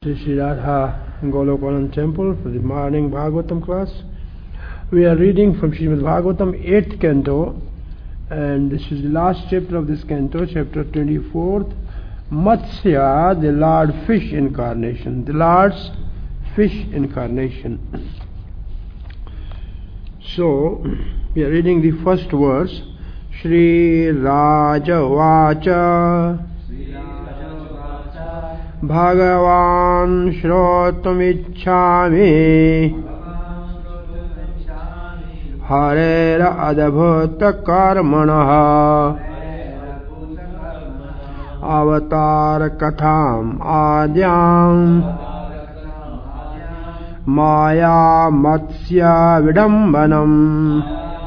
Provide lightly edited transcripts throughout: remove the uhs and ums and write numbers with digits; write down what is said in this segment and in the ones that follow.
Sri Radha Golokanan Temple for the morning Bhagavatam class. We are reading from Srimad Bhagavatam 8th canto, and this is the last chapter of this canto, chapter 24th, Matsya, the Lord Fish Incarnation, the Lord's Fish Incarnation. So, we are reading the first verse, Shri Raja Vacha Bhagavan Shrotumichhami Harera Adabhuta Karmanaha Avatar Katham Adyam Maya Matsya Vidambanam.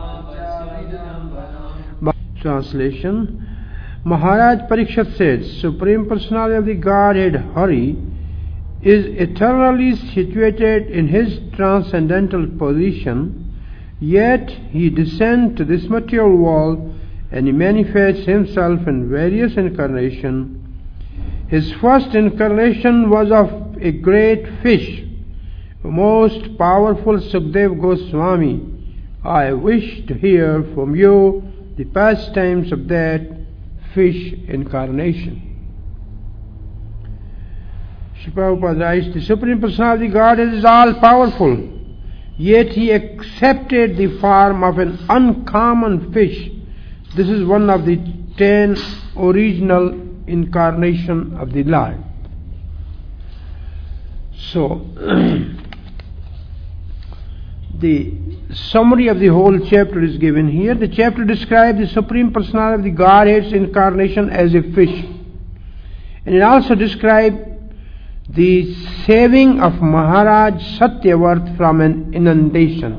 Translation. Maharaj Parikshit said, Supreme Personality of the Godhead, Hari, is eternally situated in his transcendental position, yet he descends to this material world and he manifests himself in various incarnations. His first incarnation was of a great fish, most powerful Sukdev Goswami. I wish to hear from you the pastimes of that fish incarnation. Sri Prabhupada writes, the Supreme Personality of God is all powerful, yet he accepted the form of an uncommon fish. This is one of the 10 original incarnations of the Lord. So, the summary of the whole chapter is given here. The chapter describes the Supreme Personality of the Godhead's incarnation as a fish. And it also describes the saving of Maharaj Satyavarth from an inundation.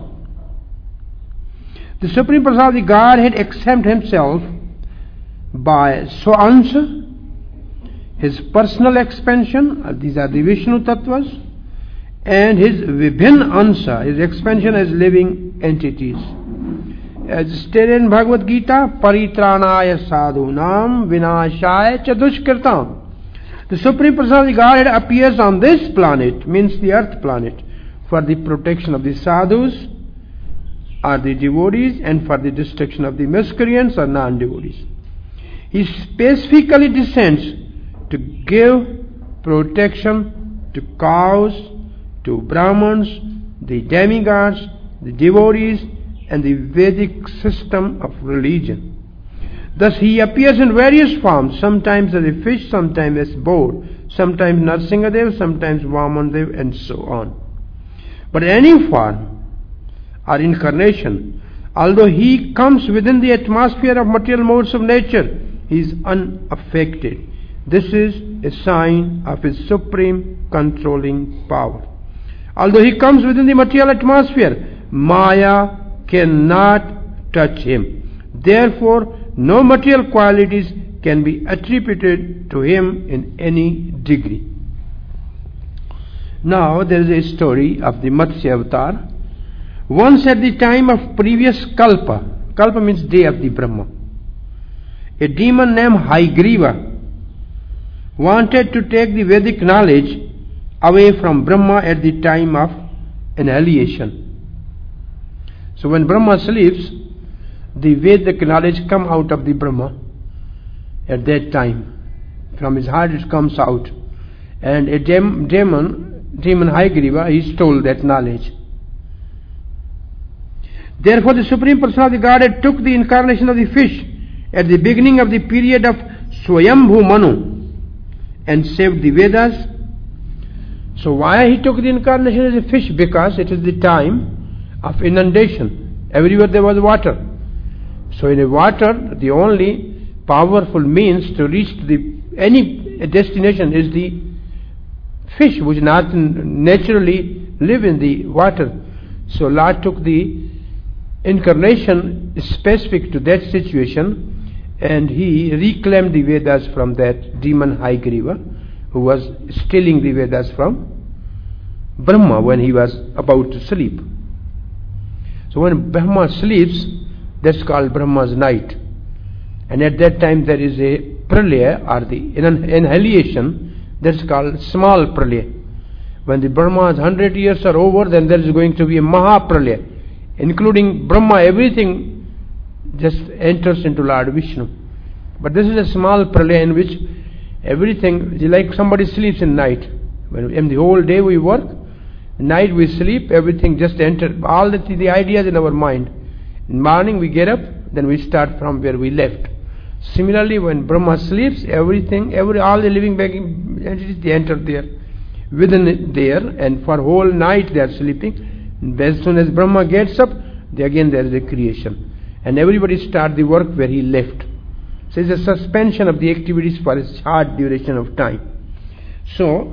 The Supreme Personality of the Godhead accepts himself by Swaansa, his personal expansion, these are the Vishnu Tattvas, and his Vibhin Ansa, his expansion as living entities. As stated in Bhagavad Gita, Paritranaya Sadhunam Vinashaya Chadushkirtam. The Supreme Personality of Godhead appears on this planet, means the earth planet, for the protection of the sadhus or the devotees and for the destruction of the miscreants or non-devotees. He specifically descends to give protection to cows, to Brahmins, the demigods, the devotees, and the Vedic system of religion. Thus he appears in various forms, sometimes as a fish, sometimes as boar, sometimes Narsingadev, sometimes Vamandev, and so on. But any form or incarnation, although he comes within the atmosphere of material modes of nature, he is unaffected. This is a sign of his supreme controlling power. Although he comes within the material atmosphere, Maya cannot touch him. Therefore, no material qualities can be attributed to him in any degree. Now, there is a story of the Matsya Avatar. Once at the time of previous Kalpa, Kalpa means day of the Brahma, a demon named Haigriva wanted to take the Vedic knowledge away from Brahma at the time of annihilation. So when Brahma sleeps, the Vedic knowledge comes out of the Brahma at that time. From his heart it comes out. And a demon Haigriva, he stole that knowledge. Therefore the Supreme Personality of Godhead took the incarnation of the fish at the beginning of the period of Swayambhu Manu and saved the Vedas. So why he took the incarnation as a fish? Because it is the time of inundation. Everywhere there was water. So in a water, the only powerful means to reach to any destination is the fish, which not naturally live in the water. So Lord took the incarnation specific to that situation, and he reclaimed the Vedas from that demon Haigriva, who was stealing the Vedas from Brahma when he was about to sleep. So when Brahma sleeps, that's called Brahma's night. And at that time there is a pralaya, or the annihilation, that's called small pralaya. When the Brahma's 100 years are over, then there is going to be a Mahapralaya, including Brahma, everything just enters into Lord Vishnu. But this is a small pralaya in which everything, like somebody sleeps in night. When in the whole day we work, night we sleep, everything just enters, all the ideas in our mind. In morning we get up, then we start from where we left. Similarly, when Brahma sleeps, everything, all the living being entities, they enter there, within it there, and for whole night they are sleeping. And as soon as Brahma gets up, there is a creation. And everybody start the work where he left. So it's a suspension of the activities for a short duration of time. So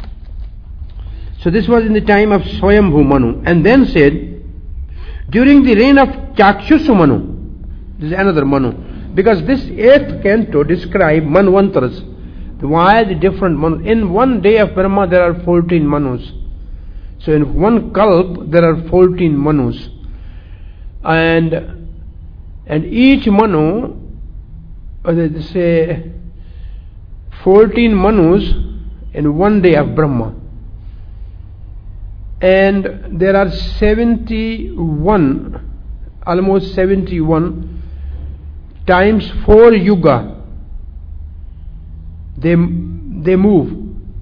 this was in the time of Swayambhu Manu. And then said, during the reign of Chakshusu Manu, this is another Manu, because this 8th canto describes Manvantaras. Why the different Manus? In one day of Brahma there are 14 Manus. So in one Kalp there are 14 Manus. And each Manu, they say 14 Manus in one day of Brahma. And there are 71, almost 71 times 4 yuga. They move.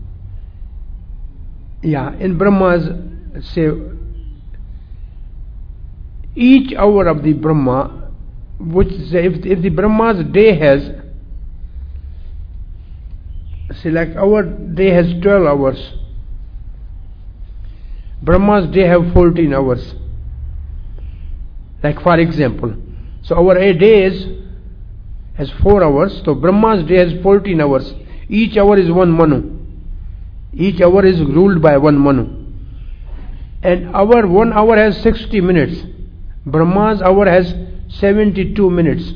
Yeah, in Brahma's, say, each hour of the Brahma, which if the Brahma's day has, say like our day has 12 hours, Brahma's day have 14 hours. Like for example, so our day has 4 hours, so Brahma's day has 14 hours. Each hour is one Manu. Each hour is ruled by one Manu. And 1 hour has 60 minutes. Brahma's hour has 72 minutes.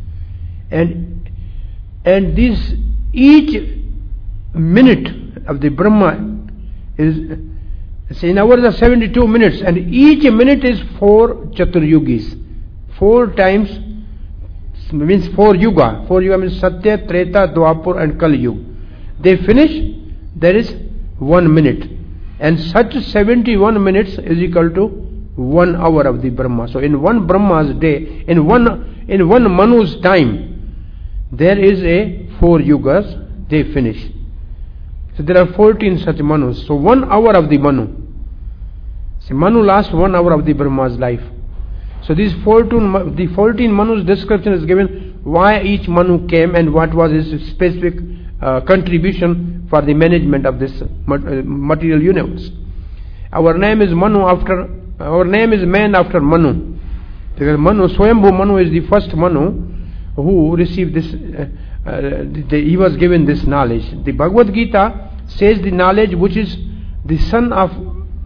And this each minute of the Brahma is, say in hours are 72 minutes, and each minute is 4 Chaturyugis. 4 times means 4 yuga. 4 yuga means Satya, Treta, Dwapar and Kali Yuga. They finish, there is 1 minute. And such 71 minutes is equal to 1 hour of the Brahma. So in one Brahma's day, in one Manu's time, there is a 4 yugas, they finish. So there are 14 such Manus. So 1 hour of the Manu. So Manu lasts 1 hour of the Brahma's life. So these 14 Manu's description is given, why each Manu came and what was his specific contribution for the management of this material universe. Our name is man after Manu. Because Manu, Swayambhu Manu is the first Manu who received this, he was given this knowledge. The Bhagavad Gita says the knowledge which is the son of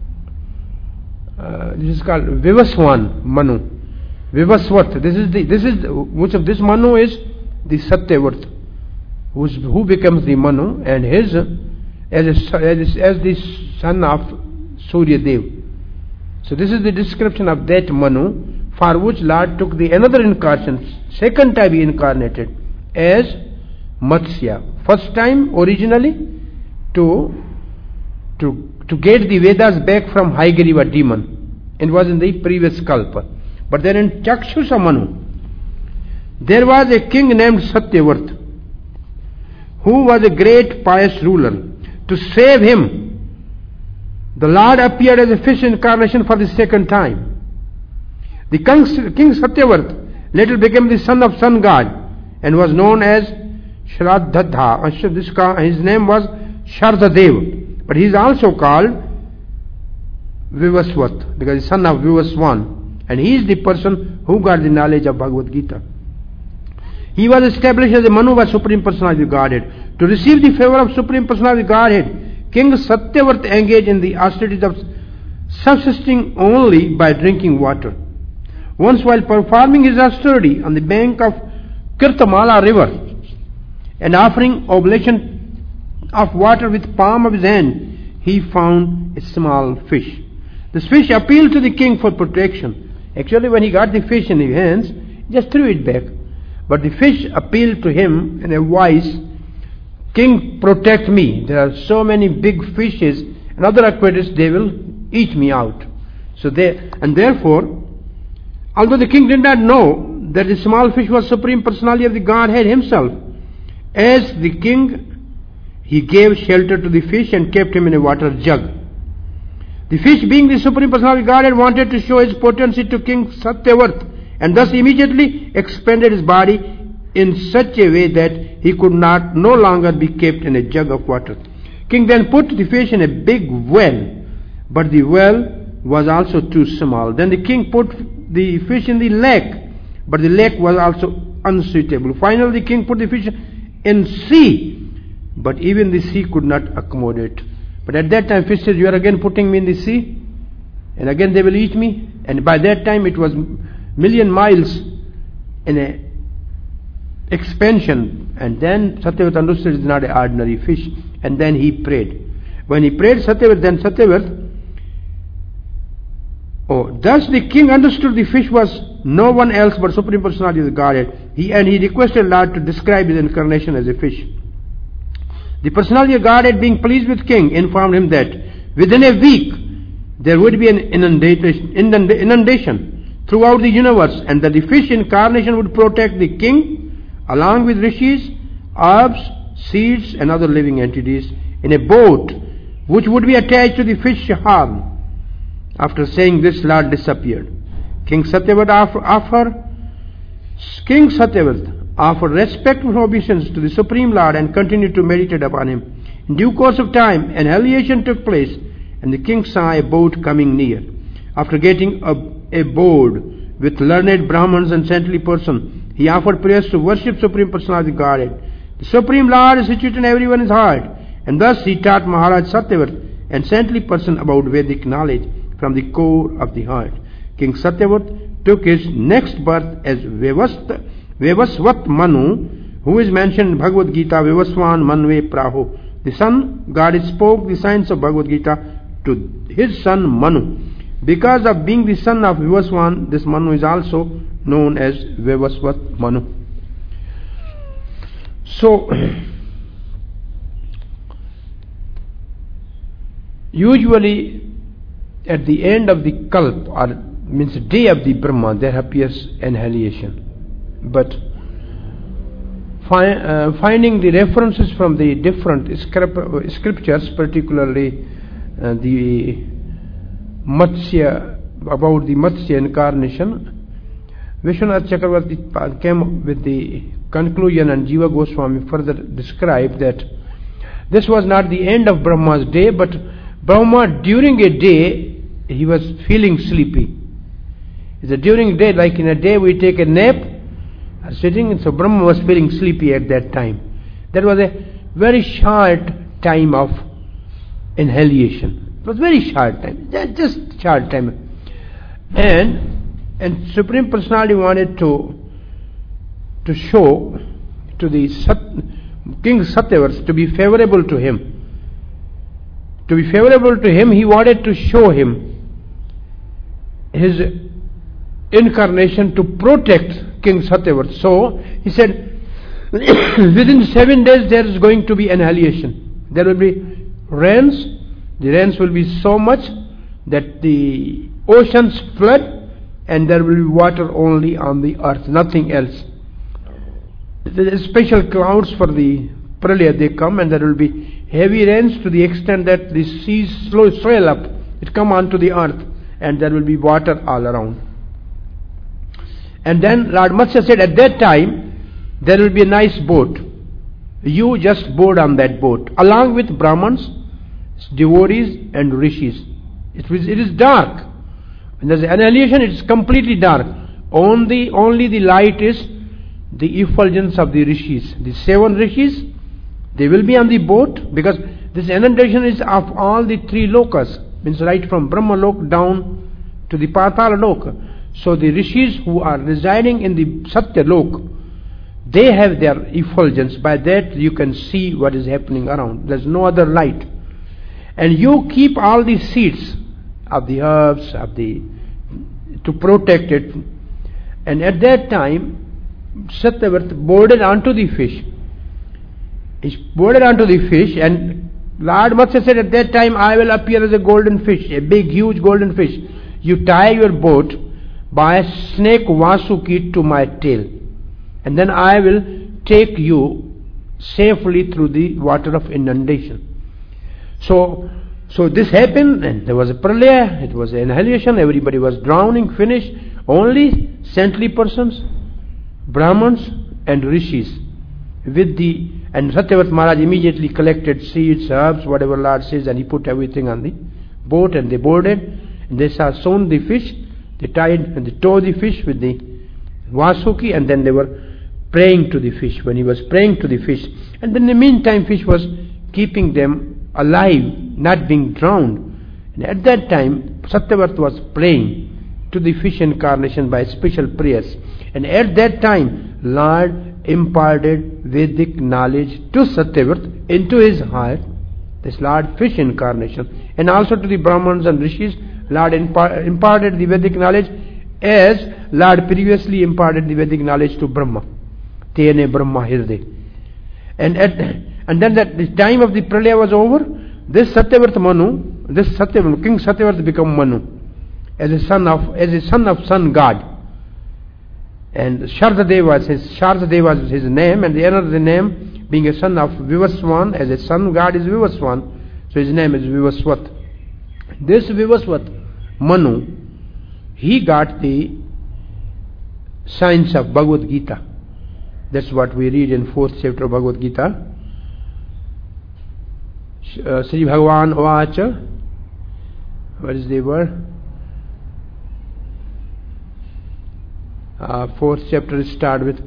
this is called Vivaswan Manu. Vivasvat. This is which of this Manu is the Satyavart, who becomes the Manu, and his as the son of Surya Dev. So this is the description of that Manu, for which Lord took the another incarnation, second time he incarnated as Matsya. First time originally to get the Vedas back from Haigriva demon. It was in the previous Kalpa. But then in Chakshusa Manu, there was a king named Satyavart, who was a great pious ruler. To save him, the Lord appeared as a fish incarnation for the second time. The king Satyavart later became the son of sun god and was known as Shraddha. His name was Shardadev. But he is also called Vivasvat, because he is son of Vivaswan. And he is the person who got the knowledge of Bhagavad Gita. He was established as a Manu by Supreme Personality of Godhead. To receive the favor of Supreme Personality of Godhead, King Satyavart engaged in the austerities of subsisting only by drinking water. Once while performing his austerity on the bank of Kirtamala river and offering oblation of water with palm of his hand, he found a small fish. This fish appealed to the king for protection. Actually, when he got the fish in his hands, he just threw it back. But the fish appealed to him in a voice, "King, protect me. There are so many big fishes and other aquatics, they will eat me out. So therefore, although the king did not know that the small fish was Supreme Personality of the Godhead himself, as the king, he gave shelter to the fish and kept him in a water jug. The fish, being the Supreme Personality of Godhead, wanted to show his potency to King Satyavarta, and thus immediately expanded his body in such a way that he could no longer be kept in a jug of water. King then put the fish in a big well, but the well was also too small. Then the king put the fish in the lake, but the lake was also unsuitable. Finally, the king put the fish in sea, but even the sea could not accommodate. But at that time, fish says, "You are again putting me in the sea, and again they will eat me." And by that time, it was million miles in a expansion. And then Satyavarta understood it is not an ordinary fish. And then he prayed. When he prayed, Satyavarta, thus the king understood the fish was no one else but Supreme Personality of the Godhead. He requested Lord to describe his incarnation as a fish. The Personality of Godhead, being pleased with king, informed him that within a week there would be an inundation throughout the universe, and that the fish incarnation would protect the king along with rishis, herbs, seeds and other living entities in a boat which would be attached to the fish horn. After saying this, Lord disappeared. King Satyavarta offered respectful obeisance to the Supreme Lord and continued to meditate upon him. In due course of time, annihilation took place, and the king saw a boat coming near. After getting aboard with learned Brahmins and saintly persons, he offered prayers to worship Supreme Personality of Godhead. The Supreme Lord is situated in everyone's heart, and thus he taught Maharaj Satyavarta and saintly person about Vedic knowledge from the core of the heart. King Satyavarta took his next birth as Vivasvat Manu, who is mentioned in Bhagavad Gita, Vivaswan Manve Praho. The sun God spoke the science of Bhagavad Gita to his son Manu. Because of being the son of Vivaswan, this Manu is also known as Vivasvat Manu. So, usually at the end of the Kalp, or means day of the Brahma, there appears annihilation. But finding the references from the different scriptures, particularly the Matsya, about the Matsya incarnation, Vishwanath Chakravarti came with the conclusion, and Jiva Goswami further described that this was not the end of Brahma's day, but Brahma during a day he was feeling sleepy. During a day, like in a day we take a nap, sitting, so Brahma was feeling sleepy at that time. That was a very short time of annihilation. It was very short time, just short time. And Supreme Personality wanted to show to the King Satyavarta to be favorable to him. To be favorable to him, he wanted to show him his incarnation to protect King Satyavarta. So he said, within 7 days there is going to be annihilation. There will be rains. The rains will be so much that the oceans flood, and there will be water only on the earth, nothing else. There are special clouds for the pralaya, they come, and there will be heavy rains to the extent that the seas swell up. It come onto the earth, and there will be water all around. And then Lord Matsya said, at that time there will be a nice boat. You just board on that boat, along with Brahmins, devotees and rishis. It is dark. When there is annihilation, it is completely dark. Only the light is the effulgence of the rishis. The 7 rishis, they will be on the boat, because this inundation is of all the 3 lokas, means right from Brahma Lok down to the Patala Lok. So the rishis who are residing in the Satya Lok, they have their effulgence. By that you can see what is happening around. There is no other light. And you keep all the seeds of the herbs, to protect it. And at that time, Satyavarta boarded onto the fish. He boarded onto the fish, and Lord Matsya said, at that time I will appear as a golden fish, a big, huge golden fish. You tie your boat by a snake Vasuki to my tail, and then I will take you safely through the water of inundation. So this happened, and there was a pralaya, it was an annihilation, everybody was drowning, finished. Only saintly persons, Brahmins and Rishis, and Satyavrata Maharaj immediately collected seeds, herbs, whatever Lord says, and he put everything on the boat, and they boarded, and they saw soon the fish, they tied and they towed the fish with the Vasuki, and then they were praying to the fish. When he was praying to the fish, and then in the meantime fish was keeping them alive, not being drowned. And at that time Satyavrata was praying to the fish incarnation by special prayers, and at that time Lord imparted Vedic knowledge to Satyavrata into his heart, this Lord fish incarnation, and also to the Brahmins and Rishis. Lord imparted the Vedic knowledge as Lord previously imparted the Vedic knowledge to Brahma. Tene Brahma Hirde. And then that the time of the pralaya was over, this Satyavrata Manu, King Satyavrata became Manu, as a son of sun god. And Shardadeva is his name, and the another name being a son of Vivaswan, as a sun god is Vivaswan, so his name is Vivaswat. This Vivaswat Manu, he got the science of Bhagavad Gita. That's what we read in 4th chapter of Bhagavad Gita. Sri Bhagavan Ovacha, what is the word? 4th chapter start with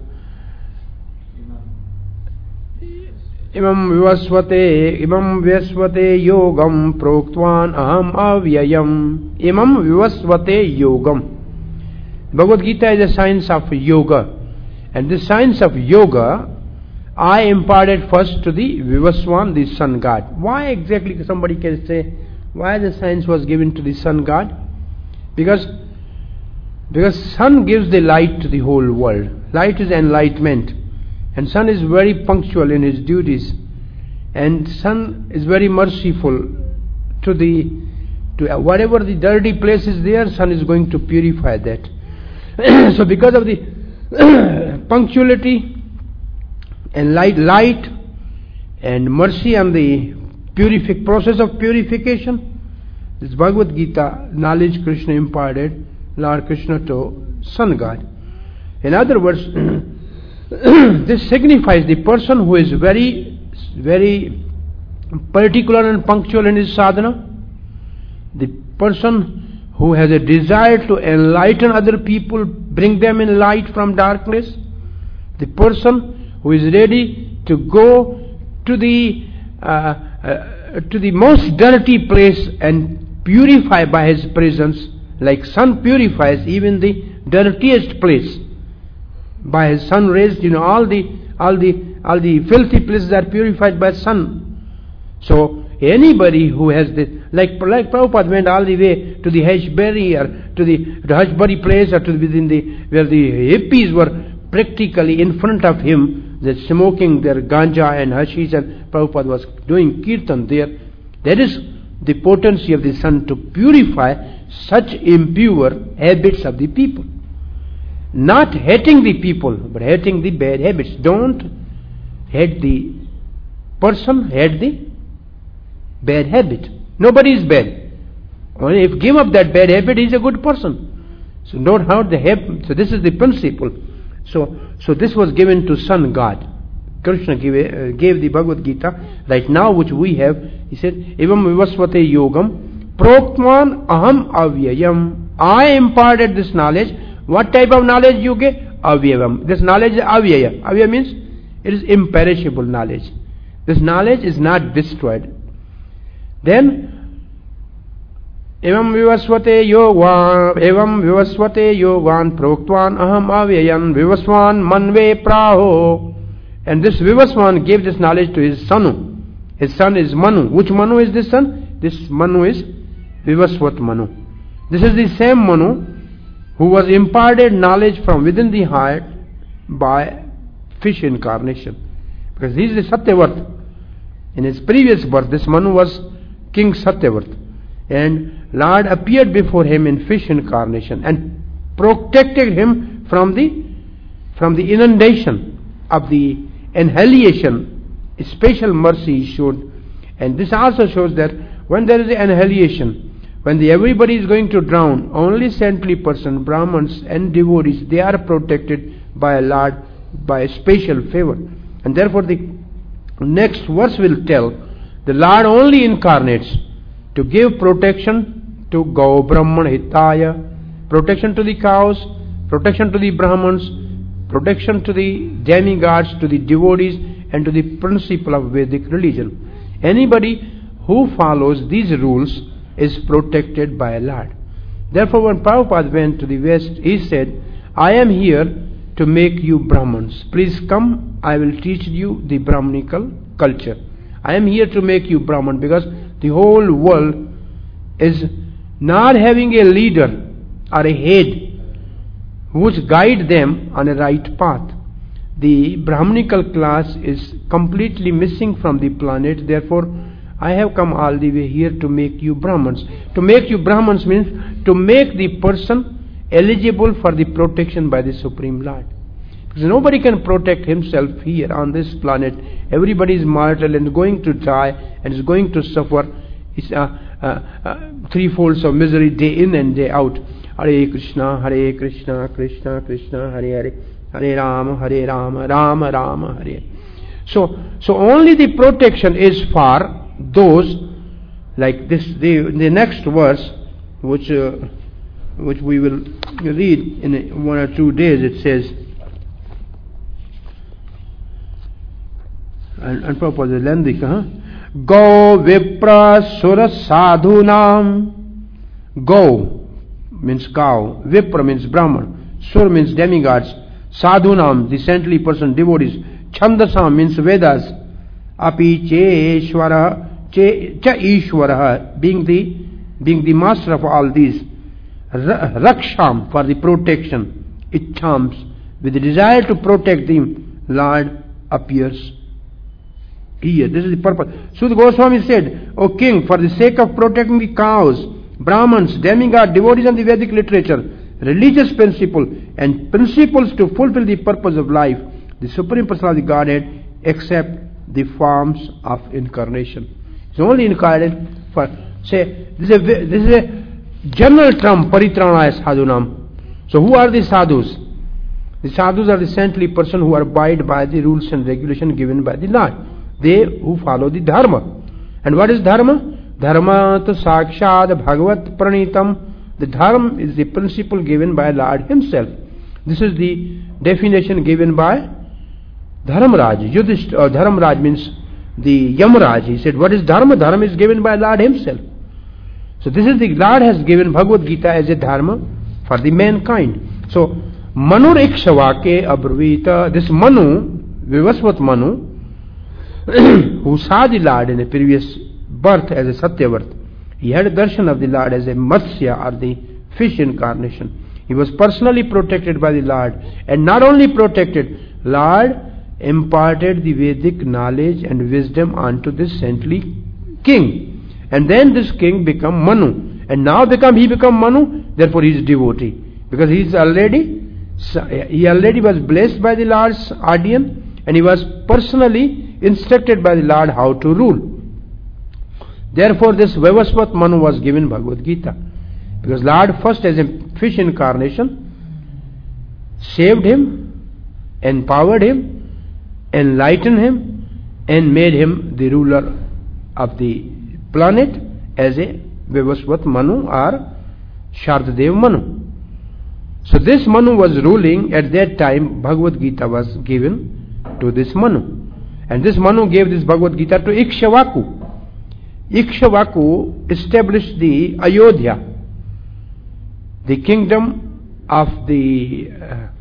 Imam Vivasvate Yogam Proktvan Aham Avyayam. Imam Vivasvate Yogam. Bhagavad Gita is a science of yoga, and this science of yoga I imparted first to the Vivaswan, the sun god. Why exactly, somebody can say, why the science was given to the sun god? Because sun gives the light to the whole world. Light is enlightenment, and sun is very punctual in his duties, and sun is very merciful to whatever the dirty place is there, sun is going to purify that. So because of the punctuality and light and mercy and the process of purification, this Bhagavad Gita knowledge Krishna imparted, Lord Krishna to sun god. In other words, this signifies the person who is very, very particular and punctual in his sadhana, the person who has a desire to enlighten other people, bring them in light from darkness, the person who is ready to go to the most dirty place and purify by his presence, like sun purifies even the dirtiest place. By his sun rays, all the filthy places are purified by sun. So anybody who has this, like Prabhupada went all the way to the Hashberry or to the Hashberry place, or to where the hippies were practically in front of him, they're smoking their ganja and hashish, and Prabhupada was doing kirtan there. That is the potency of the sun to purify such impure habits of the people. Not hating the people, but hating the bad habits. Don't hate the person, hate the bad habit. Nobody is bad. Only if give up that bad habit, he is a good person. So don't hurt the habit. So this is the principle. So this was given to sun god. Krishna gave the Bhagavad Gita right now, which we have. He said, Evam Vivasvate Yogam Proktman Aham Avyayam. I imparted this knowledge. What type of knowledge you get? Avyayam. This knowledge is avyaya. Avyaya means it is imperishable knowledge. This knowledge is not destroyed. Then Evam Vivasvate Yogan Proktvan Aham Avyayam Vivaswan Manve Praho. And this Vivaswan gave this knowledge to his son. His son is Manu. Which Manu is this son? This Manu is Vivasvat Manu. This is the same Manu who was imparted knowledge from within the heart by fish incarnation. Because he is the Satyavrata. In his previous birth, this Manu was King Satyavrata, and Lord appeared before him in fish incarnation and protected him from the inundation of the annihilation. Special mercy is showed, and this also shows that when there is an annihilation, when everybody is going to drown, only saintly person, Brahmins and devotees, they are protected by a Lord by a special favor. And therefore the next verse will tell, the Lord only incarnates to give protection to Gau Brahman Hitaya, protection to the cows, protection to the Brahmins, protection to the demigods, to the devotees, and to the principle of Vedic religion. Anybody who follows these rules is protected by a Lord. Therefore, when Prabhupada went to the West, he said, I am here to make you Brahmins. Please come, I will teach you the Brahmanical culture. I am here to make you Brahman, because the whole world is not having a leader or a head which guide them on a right path. The Brahmanical class is completely missing from the planet. Therefore, I have come all the way here to make you Brahmins. To make you Brahmins means to make the person eligible for the protection by the Supreme Lord. Because nobody can protect himself here on this planet. Everybody is mortal and going to die and is going to suffer threefolds of misery day in and day out. Hare Krishna, Krishna Krishna, Hare Hare, Hare Rama, Rama Rama, Hare. So only the protection is for those like this. The next verse, which we will read in 1 or 2 days, it says, and Prabhupada is lengthy, Go Vipra Sura Sadhunam. Go means cow, Vipra means Brahman, Sur means demigods, Sadhunam, the saintly person, devotees, Chandasam means Vedas, Api Cheshwara, Cha Ishwara, being the master of all these, Raksham, for the protection, Ichhams, with the desire to protect them, Lord appears here. This is the purpose. Sudha Goswami said, O king, for the sake of protecting the cows, Brahmins, demigods, devotees and the Vedic literature, religious principle and principles to fulfill the purpose of life, the Supreme Personality of the Godhead accept the forms of incarnation. It's only incarnate for, say, this is a general term, Paritranaya Sadhunam. So who are the sadhus? The sadhus are the saintly person who abide by the rules and regulations given by the Lord. They who follow the dharma. And what is dharma? Dharma to sakshad bhagavat pranitam. The dharma is the principle given by Lord himself. This is the definition given by Dharmaraj. Dharmaraj means the Yamaraj. He said, what is dharma? Dharma is given by Lord himself. So this is the Lord has given Bhagavad Gita as a dharma for the mankind. So Manur Ikshvake Abravita, this Manu, Vivasvat Manu, who saw the Lord in a previous birth as a Satyavrata, he had a darshan of the Lord as a Matsya, or the fish incarnation. He was personally protected by the Lord, and not only protected, Lord imparted the Vedic knowledge and wisdom onto this saintly king. And then this king became Manu, and now he become Manu, therefore he is devotee, because he already was blessed by the Lord's audience, and he was personally instructed by the Lord how to rule. Therefore this Vivasvat Manu was given Bhagavad Gita, because Lord first as a fish incarnation saved him, empowered him, enlightened him, and made him the ruler of the planet as a Vivasvat Manu or Shardadev Manu. So this Manu was ruling. At that time Bhagavad Gita was given to this Manu, and this Manu gave this Bhagavad Gita to Ikshvaku. Ikshvaku established the Ayodhya, the kingdom of the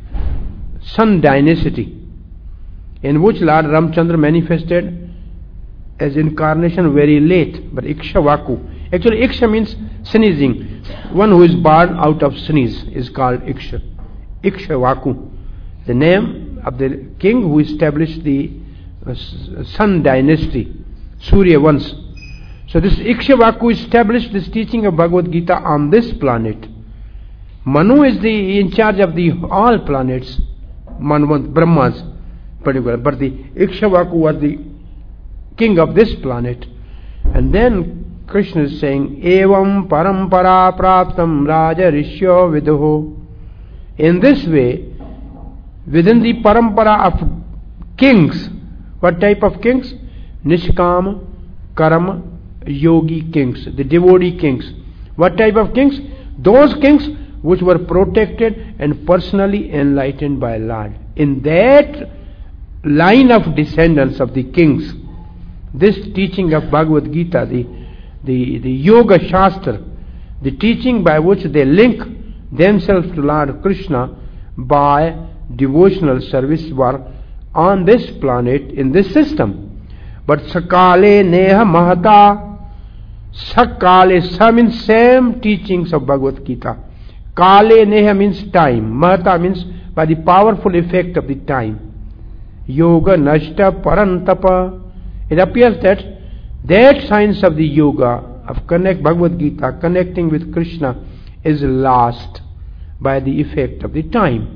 Sun dynasty, in which Lord Ramchandra manifested as incarnation very late. But Ikshvaku, actually Iksha means sneezing. One who is born out of sneeze is called Iksha. Ikshvaku, the name of the king who established the Sun dynasty. Surya once. So this Ikshvaku established this teaching of Bhagavad Gita on this planet. Manu is in charge of the all planets, Brahma's particular, but the Ikshvaku was the king of this planet. And then Krishna is saying, Evam parampara praptam raja rishyo viduho. In this way, within the parampara of kings, what type of kings? Nishkama, Karma, Yogi kings, the devotee kings. What type of kings? Those kings which were protected and personally enlightened by Lord. In that line of descendants of the kings, this teaching of Bhagavad Gita, the Yoga Shastra, the teaching by which they link themselves to Lord Krishna by devotional service, were on this planet in this system. But Sakale Neha Mahata, Sakale, Sa means same teachings of Bhagavad Gita. Kale Neha means time. Mahata means by the powerful effect of the time. Yoga Nashta Parantapa. It appears that science of the yoga, of Bhagavad Gita, connecting with Krishna, is lost by the effect of the time.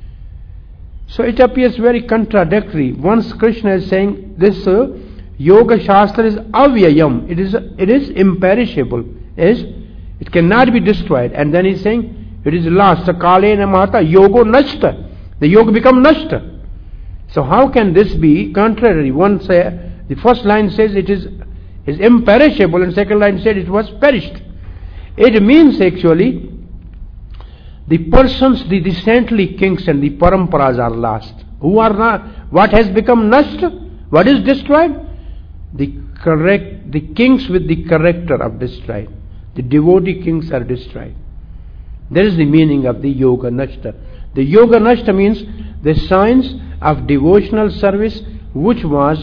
So it appears very contradictory. Once Krishna is saying this Yoga Shastra is avyayam, it is imperishable, it cannot be destroyed. And then he is saying it is lost. Sakale Mahata yogo nashta. The yoga become nashta. So how can this be contrary? One say, the first line says it is imperishable, and second line said it was perished. It means actually the persons, the saintly kings and the paramparas are lost. Who are not? What has become nashta? What is destroyed? The kings with the character of destroyed. The devotee kings are destroyed. That is the meaning of the Yoga Nashta. The Yoga Nashta means the science of devotional service, which was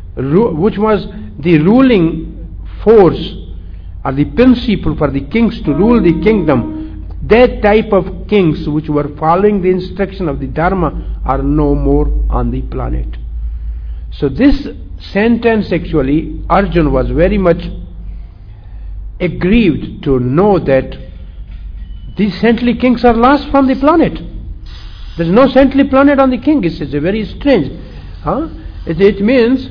the ruling force or the principle for the kings to rule the kingdom. That type of kings which were following the instruction of the Dharma are no more on the planet. So this sentence actually, Arjuna was very much aggrieved to know that these saintly kings are lost from the planet. There is no saintly planet on the king. It's a very strange. It means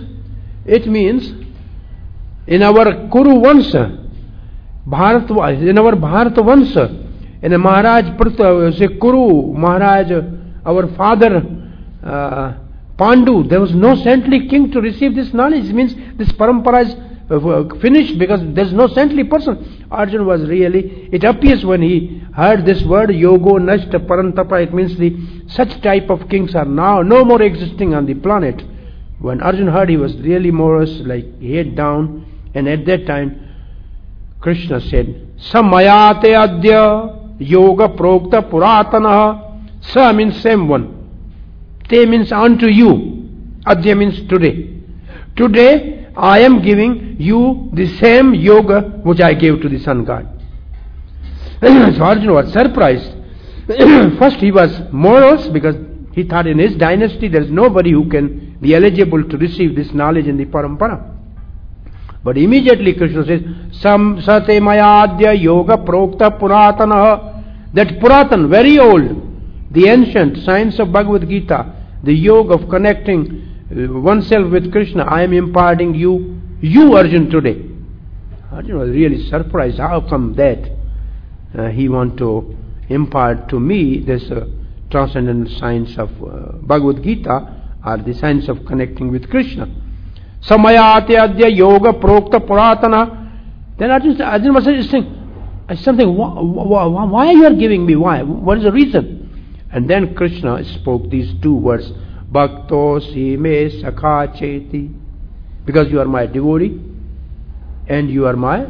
in our Kuru Vansha, in our Bharata Vansha, in a Maharaj Kuru, Maharaj, our father Pandu, there was no saintly king to receive this knowledge. It means this parampara is finished because there is no saintly person. Arjuna was really, it appears when he heard this word, Yogo Nashta Parantapa, it means such type of kings are now no more existing on the planet. When Arjuna heard, he was really more or less like head down, and at that time Krishna said, Samayate Adya Yoga Prokta Puratana. Sa means same one. Te means unto you. Adya means today. Today I am giving you the same yoga which I gave to the sun god. So Arjuna was surprised. First he was morose because he thought in his dynasty there is nobody who can be eligible to receive this knowledge in the parampara. But immediately Krishna says, Sam sate mayadya yoga prokta puratana. That Puratan, very old, the ancient science of Bhagavad Gita, the yoga of connecting oneself with Krishna, I am imparting you Arjuna today. Arjuna was really surprised. How come that he want to impart to me this transcendental science of Bhagavad Gita, or the science of connecting with Krishna? Samayate adya yoga prokta puratana. Then Arjuna was saying something. Why you are giving me? Why? What is the reason? And then Krishna spoke these two words, Bhakto Sime Sakha Cheti. Because you are my devotee and you are my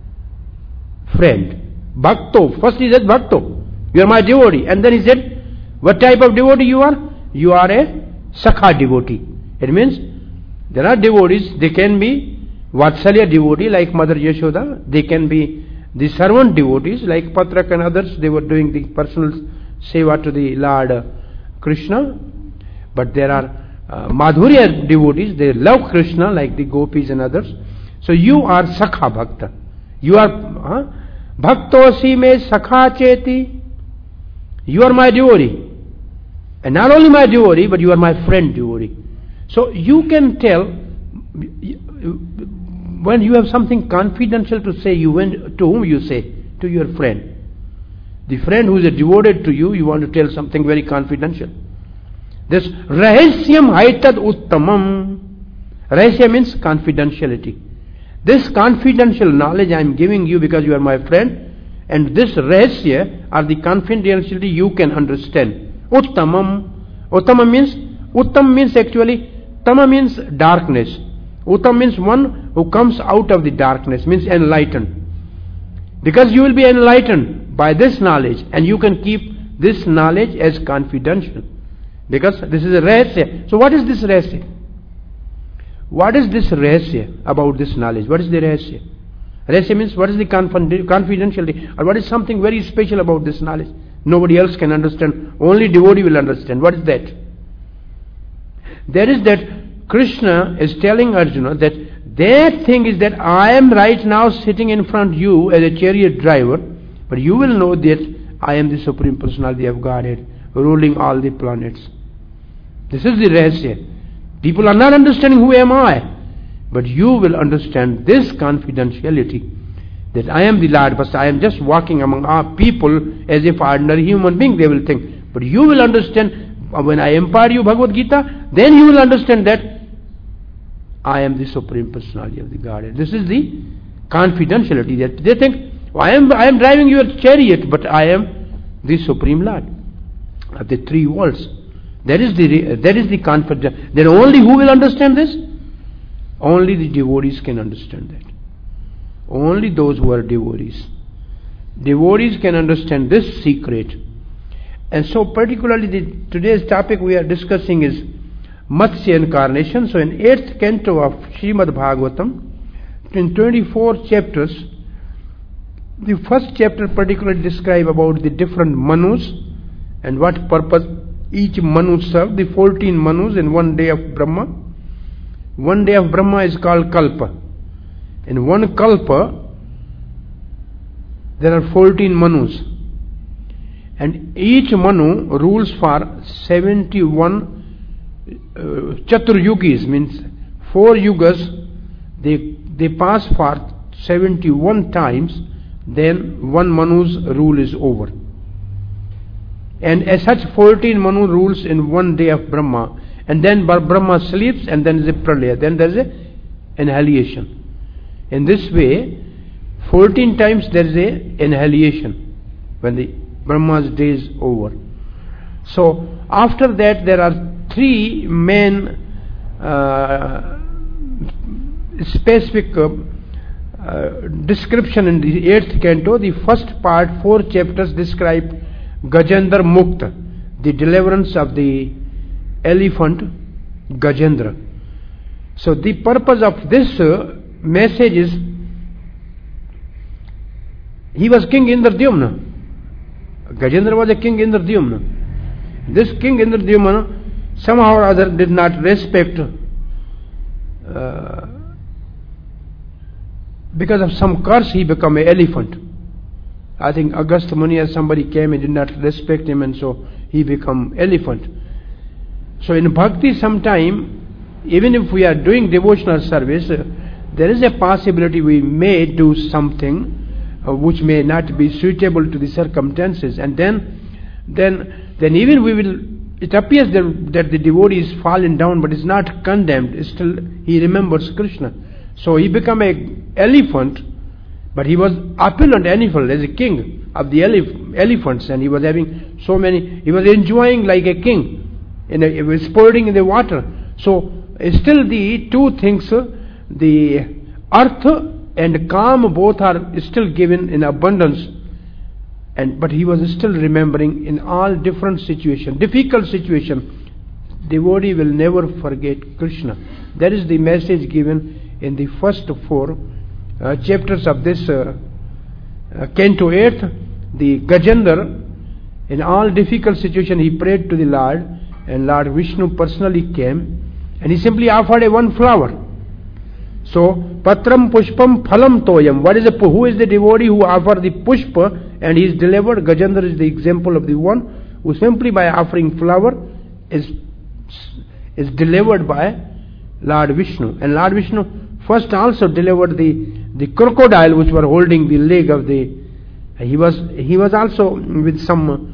friend. Bhakto. First he said Bhakto. You are my devotee. And then he said, what type of devotee you are? You are a Sakha devotee. It means there are devotees, they can be Vatsalya devotee like Mother Yashoda. They can be the servant devotees like Patrak and others. They were doing the personal seva to the Lord Krishna. But there are Madhurya devotees, they love Krishna like the gopis and others. So you are Sakha Bhakta. You are Bhaktosi me Sakha Cheti. You are my devotee. And not only my devotee, but you are my friend devotee. So you can tell when you have something confidential to say, to whom you say? To your friend. The friend who is devoted to you, you want to tell something very confidential. This Rahasyam Haitad Uttamam. Rahasya means confidentiality. This confidential knowledge I am giving you because you are my friend, and this Rahasya or the confidentiality you can understand. Uttamam. Uttam means actually, Tama means darkness. Uttam means one who comes out of the darkness, means enlightened. Because you will be enlightened by this knowledge, and you can keep this knowledge as confidential. Because this is a rahasya. So what is this rahasya? What is this rahasya about this knowledge? What is the rahasya? Rahasya means what is the confidentiality, or what is something very special about this knowledge? Nobody else can understand. Only devotee will understand. What is that? There is that Krishna is telling Arjuna that thing is that I am right now sitting in front of you as a chariot driver, but you will know that I am the Supreme Personality of Godhead, ruling all the planets. This is the rahasya. People are not understanding who am I, but you will understand this confidentiality, that I am the Lord, but I am just walking among our people as if ordinary human being, they will think. But you will understand, when I impart you Bhagavad Gita, then you will understand that I am the Supreme Personality of the Godhead. This is the confidentiality, that they think, I am driving your chariot, but I am the Supreme Lord of the three worlds. That is the confidence. Then only who will understand this? Only the devotees can understand that. Only those who are devotees. Devotees can understand this secret. And so particularly today's topic we are discussing is Matsya incarnation. So in 8th canto of Srimad Bhagavatam, in 24 chapters, the first chapter particularly describe about the different manus and what purpose each manu served. The 14 manus in one day of Brahma. One day of Brahma is called Kalpa. In one Kalpa, there are 14 manus. And each manu rules for 71 Chaturyugis, means 4 yugas. They pass for 71 times, then one manu's rule is over. And as such 14 manu rules in one day of Brahma. And then Brahma sleeps, and then there is a pralaya. Then there is a annihilation. In this way, 14 times there is a annihilation when the Brahma's day is over. So after that there are 3 main specific description in the 8th canto. The first part, 4 chapters describe Gajendra Mukta, the deliverance of the elephant Gajendra. So the purpose of this message is, he was King Indradyumna. Gajendra was a King Indradyumna. This King Indradyumna somehow or other did not respect, because of some curse he became an elephant. I think Agastya Muni, as somebody came and did not respect him, and so he became elephant. So in bhakti sometime, even if we are doing devotional service, there is a possibility we may do something which may not be suitable to the circumstances, and then even we will, it appears that the devotee is fallen down, but is not condemned. Still he remembers Krishna. So he became an elephant, but he was opulent animal as a king of the elephants, and he was having so many, he was enjoying like a king, he was sporting in the water. So still the two things, the earth and calm, both are still given in abundance, but he was still remembering in all different situations, difficult situations. Devotee will never forget Krishna. That is the message given in the first 4 chapters of this canto 8. The Gajendra, in all difficult situations, he prayed to the Lord, and Lord Vishnu personally came, and he simply offered one flower. So, patram pushpam phalam toyam. Who is the devotee who offered the pushpa and he is delivered? Gajendra is the example of the one who simply by offering flower is delivered by Lord Vishnu. And Lord Vishnu first also delivered the crocodile which were holding the leg of the. He was also with some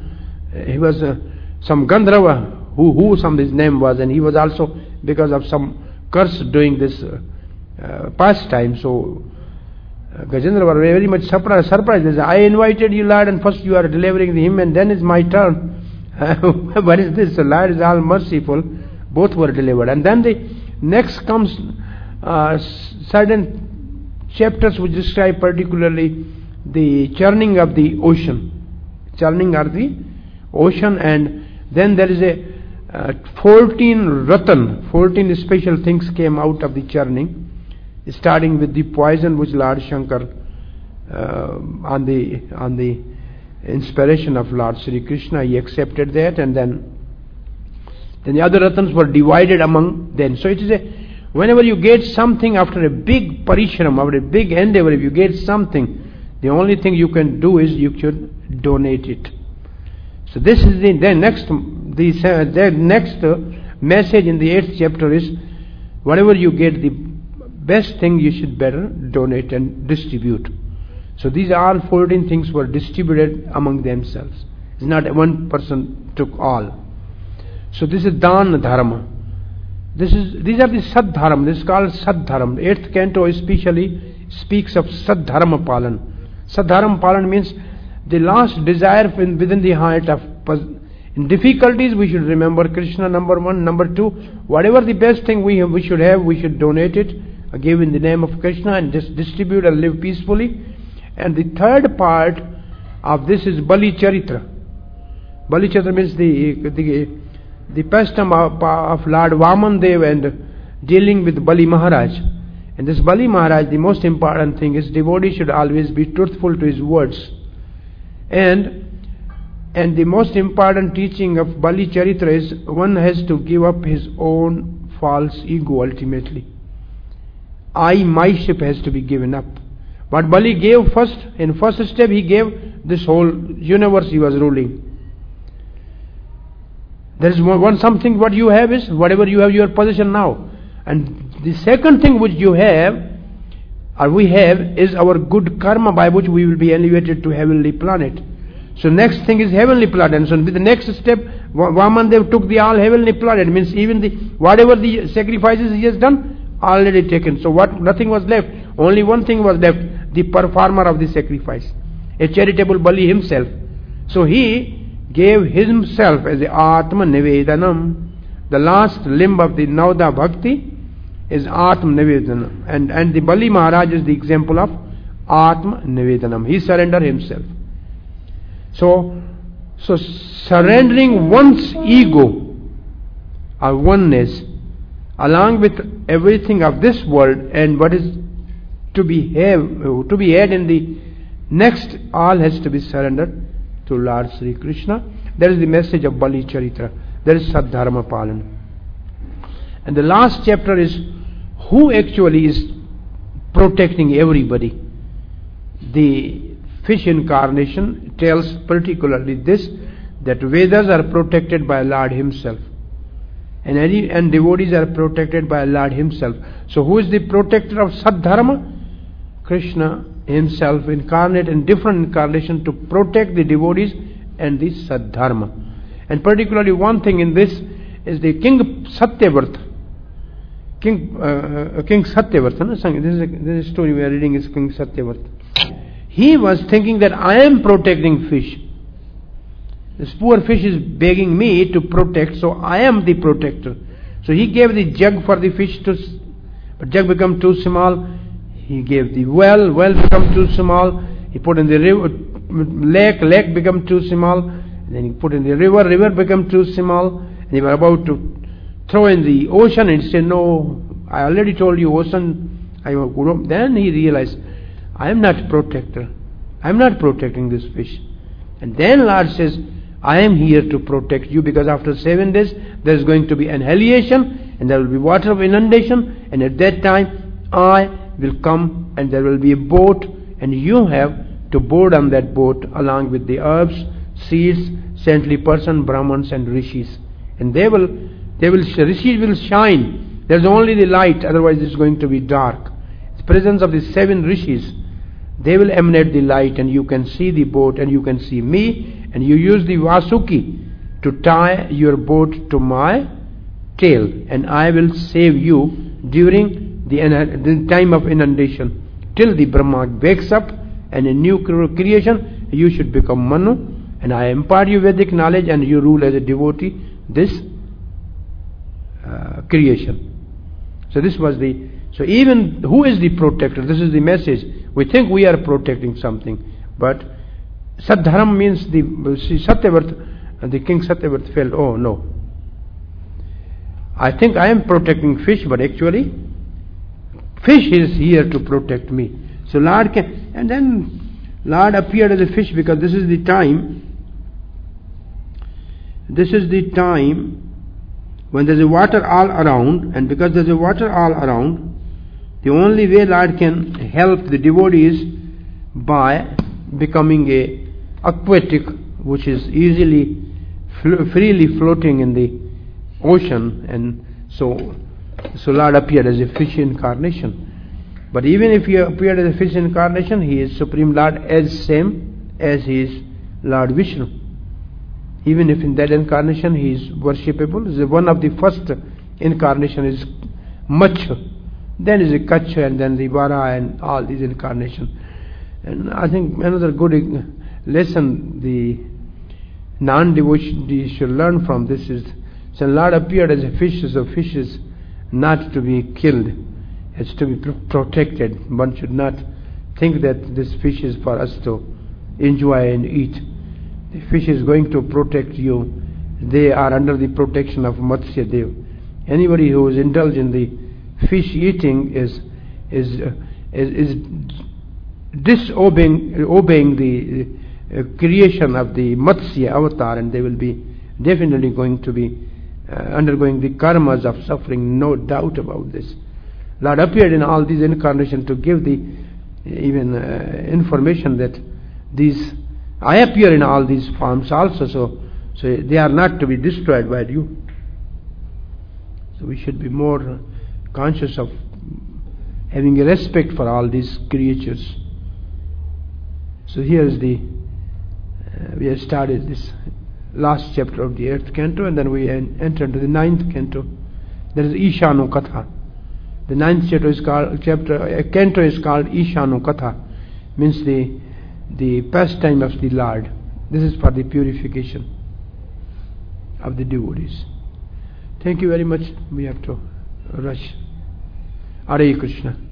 Gandharva who some his name was, and he was also because of some curse doing this pastime. So Gajendra were very much surprised. They said, I invited you, Lord, and first you are delivering him, and then it's my turn. What is this? The Lord is all merciful. Both were delivered. And then the next comes certain chapters which describe particularly the churning of the ocean. Churning of the ocean, and then there is a 14 ratan, 14 special things came out of the churning, starting with the poison which Lord Shankar on the inspiration of Lord Sri Krishna, he accepted that, and then the other ratans were divided among them. So it is whenever you get something after a big parishram, after a big endeavor, if you get something, the only thing you can do is you should donate it. So this is the next message in the 8th chapter is, whatever you get, the best thing you should better donate and distribute. So these all 14 things were distributed among themselves. It's not one person took all. So this is Dan Dharma. These are the Sadharam. This is called Sadharam. 8th canto especially speaks of Sadharma Palan. Sadharam Palan means the last desire within the heart of. In difficulties we should remember Krishna, number one. Number two, whatever the best thing we should have, we should donate it, give in the name of Krishna, and just distribute and live peacefully. And the third part of this is Bali Charitra. Bali Charitra means the pastime of Lord Vaman Dev and dealing with Bali Maharaj. And this Bali Maharaj, the most important thing is devotee should always be truthful to his words. And the most important teaching of Bali Charitra is one has to give up his own false ego ultimately. Myself has to be given up. What Bali gave first, in first step he gave this whole universe he was ruling. There is one something what you have is, whatever you have your possession now. And the second thing which you have, or we have, is our good karma by which we will be elevated to heavenly planet. So next thing is heavenly planet. And so with the next step, Vamandev took the all heavenly planet. Means even whatever the sacrifices he has done, already taken. So nothing was left. Only one thing was left, the performer of the sacrifice, a charitable Bali himself. So he gave himself as the Atma Nivedanam. The last limb of the Nauda Bhakti is Atma Nivedanam. And the Bali Maharaj is the example of Atma Nivedanam. He surrendered himself. So surrendering one's ego or oneness along with everything of this world and what is to be had in the next, all has to be surrendered to Lord Sri Krishna. That is the message of Bali Charitra. That is Sadharma Palan. And the last chapter is who actually is protecting everybody. The fish incarnation tells particularly this, that Vedas are protected by Lord himself. And devotees are protected by Lord himself. So who is the protector of Sadharma? Krishna himself incarnate in different incarnation to protect the devotees and the Sadharma. And particularly one thing in this is the King Satyavrata. King Satyavrata, this is a story we are reading is King Satyavrata. He was thinking that I am protecting fish. This poor fish is begging me to protect, so I am the protector. So he gave the jug for the fish but jug became too small. He gave the well became too small. He put in the river, lake became too small. Then he put in the river became too small. And he was about to throw in the ocean, and he said, no, I already told you ocean. Then he realized, I am not protector. I am not protecting this fish. And then Lord says, I am here to protect you, because after 7 days there is going to be annihilation and there will be water of inundation, and at that time I will come and there will be a boat, and you have to board on that boat along with the herbs, seeds, saintly person, Brahmans and Rishis. And Rishis will shine. There is only the light, otherwise it is going to be dark. The presence of the 7 Rishis, they will emanate the light, and you can see the boat and you can see me, and you use the Vasuki to tie your boat to my tail, and I will save you during the time of inundation till the Brahma wakes up, and in new creation you should become Manu, and I impart you Vedic knowledge and you rule as a devotee this creation. So this was so even who is the protector? This is the message. We think we are protecting something, but Sadharam means the king Satyavrta felt, oh no, I think I am protecting fish, but actually fish is here to protect me. So Lord came, and then Lord appeared as a fish, because this is the time when there is a water all around, and because there is a water all around, the only way Lord can help the devotees by becoming a aquatic, which is easily freely floating in the ocean, and so Lord appeared as a fish incarnation. But even if he appeared as a fish incarnation, he is Supreme Lord as same as he is Lord Vishnu. Even if in that incarnation he is worshipable, one of the first incarnation is Matsya, then is a Kachya, and then the Vara, and all these incarnations. And I think another good lesson the non-devotee should learn from this is, so Lord appeared as a fish, so fish is not to be killed, it's to be protected. One should not think that this fish is for us to enjoy and eat. The fish is going to protect you. They are under the protection of Matsya Dev. Anybody who is indulged in the fish eating is obeying the creation of the Matsya avatar, and they will be definitely going to be undergoing the karmas of suffering, no doubt about this. Lord appeared in all these incarnations to give the information that I appear in all these forms also, so they are not to be destroyed by you. So we should be more conscious of having a respect for all these creatures. So here is we have started this last chapter of the 8th canto, and then we enter into the 9th canto. That is Ishanu Katha. The 9th canto is called Ishanu Katha, means the pastime of the Lord. This is for the purification of the devotees. Thank you very much. We have to rush. Hare Krishna.